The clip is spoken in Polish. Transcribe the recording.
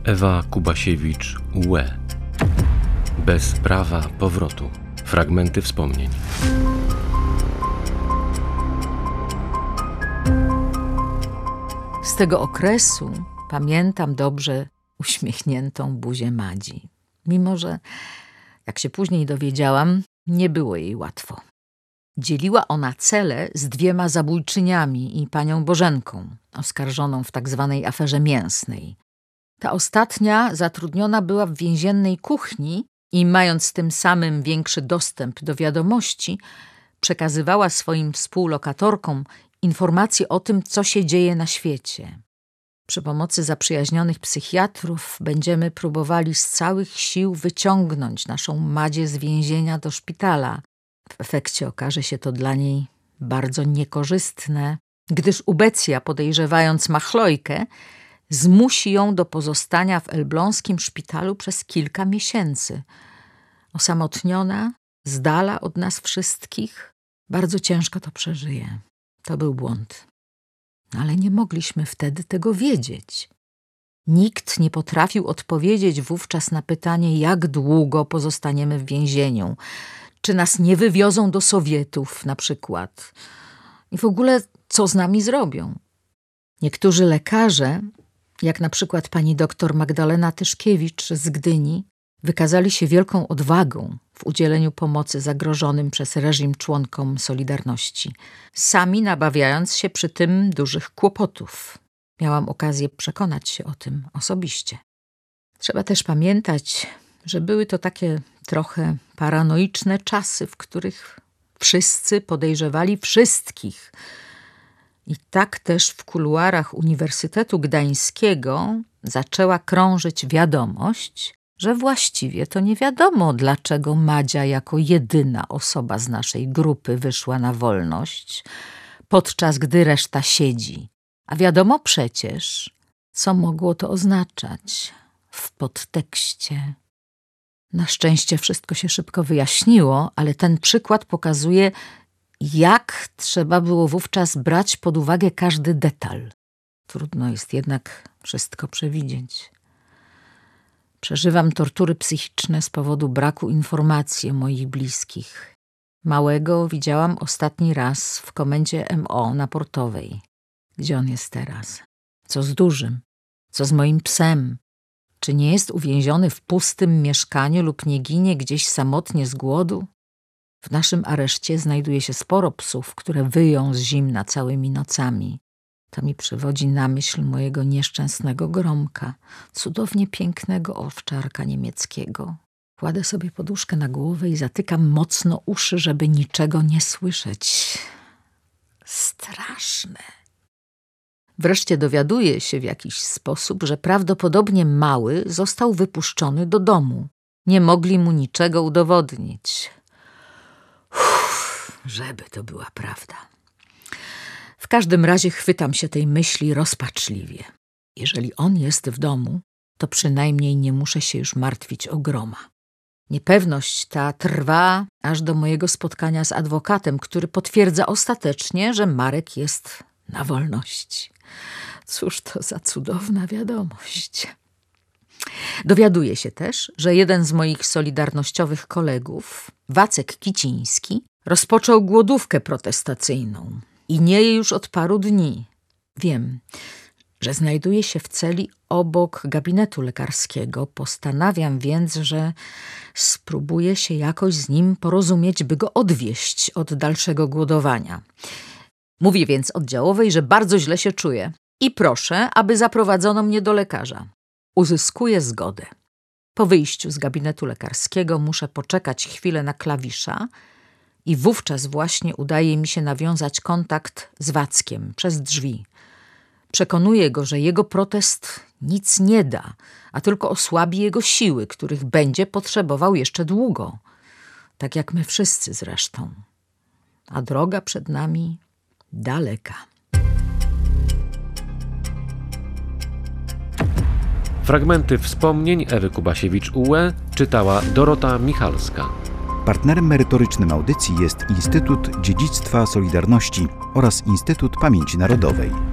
Ewa Kubasiewicz, UE. Bez prawa powrotu. Fragmenty wspomnień. Z tego okresu pamiętam dobrze uśmiechniętą buzię Madzi. Mimo że, jak się później dowiedziałam, nie było jej łatwo. Dzieliła ona celę z 2 zabójczyniami i panią Bożenką, oskarżoną w tzw. aferze mięsnej. Ta ostatnia zatrudniona była w więziennej kuchni i mając tym samym większy dostęp do wiadomości, przekazywała swoim współlokatorkom informacje o tym, co się dzieje na świecie. Przy pomocy zaprzyjaźnionych psychiatrów będziemy próbowali z całych sił wyciągnąć naszą Madzię z więzienia do szpitala. W efekcie okaże się to dla niej bardzo niekorzystne, gdyż Ubecja, podejrzewając Machlojkę, zmusi ją do pozostania w elbląskim szpitalu przez kilka miesięcy. Osamotniona, z dala od nas wszystkich, bardzo ciężko to przeżyje. To był błąd. Ale nie mogliśmy wtedy tego wiedzieć. Nikt nie potrafił odpowiedzieć wówczas na pytanie, jak długo pozostaniemy w więzieniu, czy nas nie wywiozą do Sowietów na przykład i w ogóle co z nami zrobią. Niektórzy lekarze, jak na przykład pani doktor Magdalena Tyszkiewicz z Gdyni, wykazali się wielką odwagą w udzieleniu pomocy zagrożonym przez reżim członkom Solidarności, sami nabawiając się przy tym dużych kłopotów. Miałam okazję przekonać się o tym osobiście. Trzeba też pamiętać, że były to takie trochę paranoiczne czasy, w których wszyscy podejrzewali wszystkich. I tak też w kuluarach Uniwersytetu Gdańskiego zaczęła krążyć wiadomość, że właściwie to nie wiadomo, dlaczego Madzia jako jedyna osoba z naszej grupy wyszła na wolność, podczas gdy reszta siedzi. A wiadomo przecież, co mogło to oznaczać w podtekście. Na szczęście wszystko się szybko wyjaśniło, ale ten przykład pokazuje, jak trzeba było wówczas brać pod uwagę każdy detal. Trudno jest jednak wszystko przewidzieć. Przeżywam tortury psychiczne z powodu braku informacji o moich bliskich. Małego widziałam ostatni raz w komendzie MO na Portowej. Gdzie on jest teraz? Co z dużym? Co z moim psem? Czy nie jest uwięziony w pustym mieszkaniu lub nie ginie gdzieś samotnie z głodu? W naszym areszcie znajduje się sporo psów, które wyją z zimna całymi nocami. To mi przywodzi na myśl mojego nieszczęsnego Gromka, cudownie pięknego owczarka niemieckiego. Kładę sobie poduszkę na głowę i zatykam mocno uszy, żeby niczego nie słyszeć. Straszne. Wreszcie dowiaduję się w jakiś sposób, że prawdopodobnie mały został wypuszczony do domu. Nie mogli mu niczego udowodnić. Żeby to była prawda. W każdym razie chwytam się tej myśli rozpaczliwie. Jeżeli on jest w domu, to przynajmniej nie muszę się już martwić o Groma. Niepewność ta trwa aż do mojego spotkania z adwokatem, który potwierdza ostatecznie, że Marek jest na wolności. Cóż to za cudowna wiadomość. Dowiaduję się też, że jeden z moich solidarnościowych kolegów, Wacek Kiciński, rozpoczął głodówkę protestacyjną i nie je już od paru dni. Wiem, że znajduje się w celi obok gabinetu lekarskiego. Postanawiam więc, że spróbuję się jakoś z nim porozumieć, by go odwieść od dalszego głodowania. Mówię więc oddziałowej, że bardzo źle się czuję i proszę, aby zaprowadzono mnie do lekarza. Uzyskuję zgodę. Po wyjściu z gabinetu lekarskiego muszę poczekać chwilę na klawisza i wówczas właśnie udaje mi się nawiązać kontakt z Wackiem przez drzwi. Przekonuję go, że jego protest nic nie da, a tylko osłabi jego siły, których będzie potrzebował jeszcze długo. Tak jak my wszyscy zresztą. A droga przed nami daleka. Fragmenty wspomnień Ewy Kubasiewicz-UE czytała Dorota Michalska. Partnerem merytorycznym audycji jest Instytut Dziedzictwa Solidarności oraz Instytut Pamięci Narodowej.